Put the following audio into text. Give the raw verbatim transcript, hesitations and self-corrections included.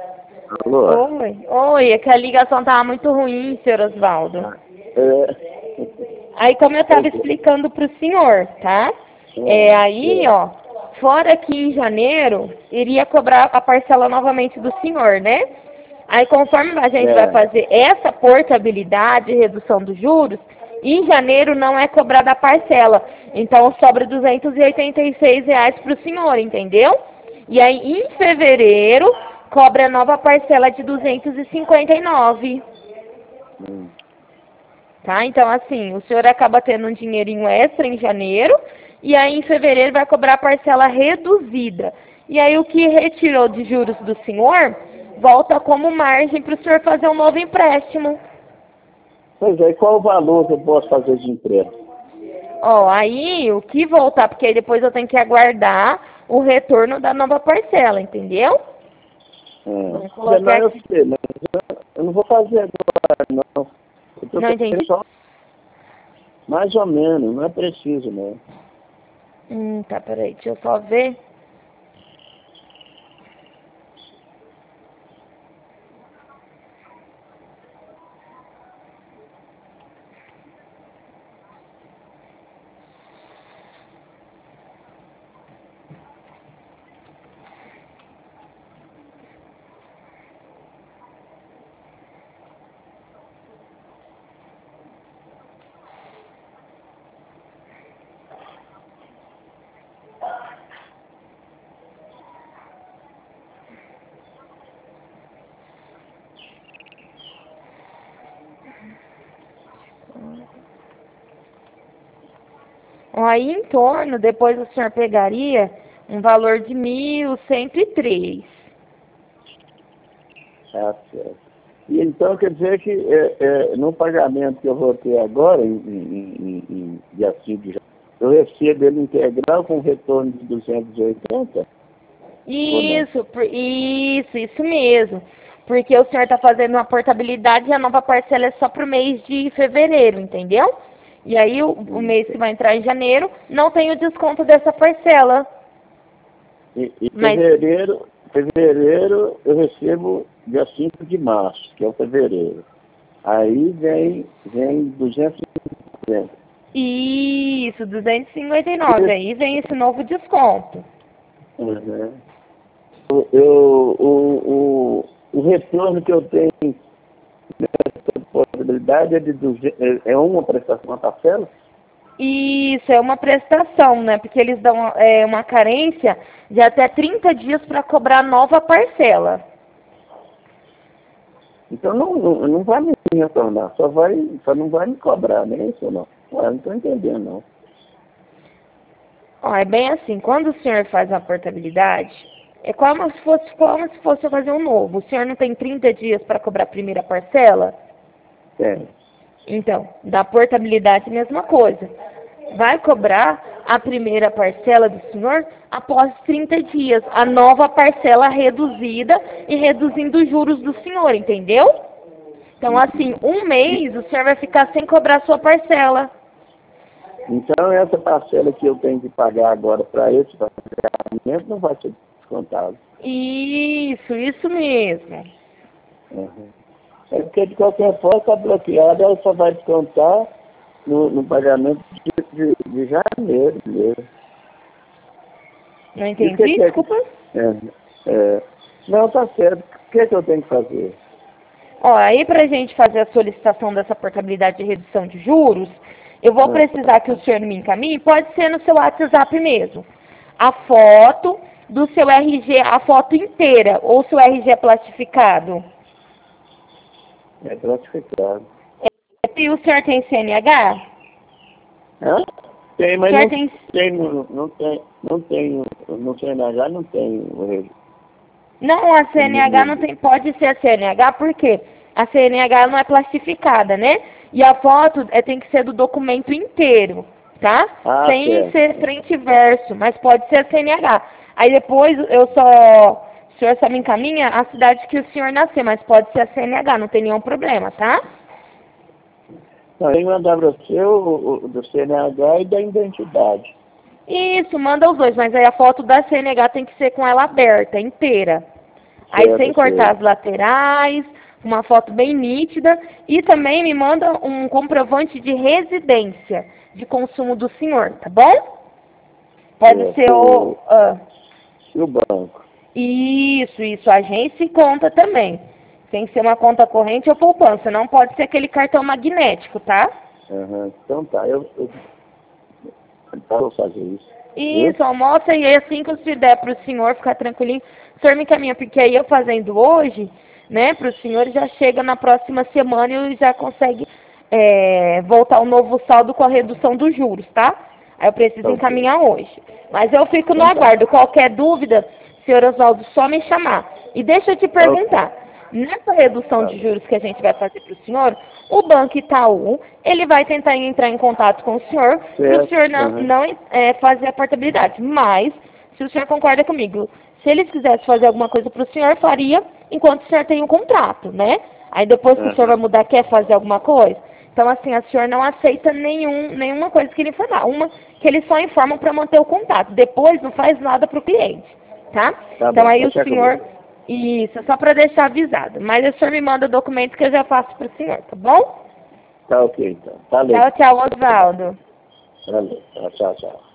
Alô? Oi, oi, é que a ligação tava muito ruim, senhor Osvaldo. É, Aí, como eu estava pois é. explicando para o senhor, tá? É, aí, É, ó, fora que em janeiro iria cobrar a parcela novamente do senhor, né? Aí, conforme a gente vai é. fazer essa portabilidade e redução dos juros, em janeiro não é cobrada a parcela. Então, sobra duzentos e oitenta e seis reais para o senhor, entendeu? E aí, em fevereiro, cobra a nova parcela de duzentos e cinquenta e nove. Hum. Tá? Então, assim, o senhor acaba tendo um dinheirinho extra em janeiro, e aí em fevereiro vai cobrar a parcela reduzida. E aí o que retirou de juros do senhor, volta como margem para o senhor fazer um novo empréstimo. Pois é, e qual o valor que eu posso fazer de empréstimo? Ó, aí o que voltar, porque aí depois eu tenho que aguardar o retorno da nova parcela, entendeu? Vamos É. É, não, colocar eu aqui. sei, mas eu, eu não vou fazer agora, não. Eu estou Não querendo entendi? só mais ou menos, não é preciso, não. Hum, tá, peraí, deixa eu só ver. Aí em torno, depois o senhor pegaria um valor de mil cento e três. Tá certo. E então quer dizer que é, é, no pagamento que eu vou ter agora, em, em, em, em dia cinco de janeiro, eu recebo ele integral com retorno de duzentos e oitenta ou não? Isso, por- isso, isso mesmo. Porque o senhor está fazendo uma portabilidade e a nova parcela é só para o mês de fevereiro, entendeu? E aí o, o Hum. mês que vai entrar em janeiro não tem o desconto dessa parcela. E, e Mas fevereiro, fevereiro eu recebo dia cinco de março, que é o fevereiro. Aí vem, vem duzentos e cinquenta. isso, duzentos e cinquenta e nove. Aí vem esse novo desconto. Uhum. Eu, eu- o, o, o retorno que eu tenho nessa possibilidade é de duzentos, é é uma prestação a parcela? Isso é uma prestação, né? Porque eles dão é, uma carência de até trinta dias para cobrar nova parcela. Então não, não, não vai me retornar, só, vai, só não vai me cobrar, nem isso não. Ué, não estou entendendo não. Ó, é bem assim, quando o senhor faz uma portabilidade, é como se fosse, como se fosse fazer um novo. O senhor não tem trinta dias para cobrar a primeira parcela? Tem. Então, da portabilidade, mesma coisa. Vai cobrar a primeira parcela do senhor após trinta dias, a nova parcela reduzida e reduzindo os juros do senhor, entendeu? Então, assim, um mês o senhor vai ficar sem cobrar sua parcela. Então essa parcela que eu tenho que pagar agora para esse pagamento não vai ser descontado. Isso, isso mesmo. Uhum. É porque de qualquer forma está bloqueada, ela só vai descontar no, no pagamento de, de, de janeiro mesmo. Não E o que, entendi? que é que. Desculpa. É, é, não, tá certo. O que, é que eu tenho que fazer? Ó, aí para a gente fazer a solicitação dessa portabilidade de redução de juros, eu vou Ah, precisar que o senhor me encaminhe, pode ser no seu WhatsApp mesmo, a foto do seu R G, a foto inteira, ou seu R G é plastificado. é gratificado. E o senhor tem C N H? Hã? Tem, O mas senhor não tem... tem, não, não tem, não tem, no C N H não tem o, Não, a o C N H não número. tem, pode ser a C N H, por quê? A C N H não é plastificada, né? E a foto é, tem que ser do documento inteiro, tá? Ah, Sem certo. ser frente e verso, mas pode ser a C N H. Aí depois eu só, o senhor só me encaminha a cidade que o senhor nasceu, mas pode ser a C N H, não tem nenhum problema, tá? Não, eu tenho que mandar para você o, o do C N H e da identidade. Isso, manda os dois, mas aí a foto da C N H tem que ser com ela aberta, inteira. Aí Certo, sem cortar certo. as laterais, uma foto bem nítida, e também me manda um comprovante de residência de consumo do senhor, tá bom? Pode Certo. ser o... ah, E o banco? isso, isso, agência e conta também. Tem que ser uma conta corrente ou poupança, não pode ser aquele cartão magnético, tá? Aham. Então tá, eu, eu, então, vou fazer isso. Viu? Isso, almoça e assim que eu se der para o senhor ficar tranquilinho, o senhor me encaminha, porque aí eu fazendo hoje, né, para o senhor já chega na próxima semana e já consegue é, voltar o novo saldo com a redução dos juros, tá? Aí eu preciso Tá ok. encaminhar hoje. Mas eu fico no Então tá. aguardo. Qualquer dúvida, senhor Oswaldo, só me chamar. E deixa eu te Tá ok. perguntar, nessa redução Tá de bom. juros que a gente vai fazer para o senhor, o Banco Itaú, ele vai tentar entrar em contato com o senhor para o Certo. senhor não, Aham. não é, fazer a portabilidade. Mas, se o senhor concorda comigo, se eles quisessem fazer alguma coisa para o senhor, faria enquanto o senhor tem um contrato, né? Aí depois que o senhor vai Aham. mudar, quer fazer alguma coisa? Então, assim, a senhor não aceita nenhum, nenhuma coisa que ele informar. Uma que eles só informam para manter o contato. Depois não faz nada para o cliente, tá? Tá Então bom, aí pode o ficar senhor... comigo. Isso, é só para deixar avisado. Mas o senhor me manda documentos que eu já faço para o senhor, tá bom? Tá ok, então. Valeu. Tchau, tchau, Osvaldo. Valeu. Tchau, tchau, tchau.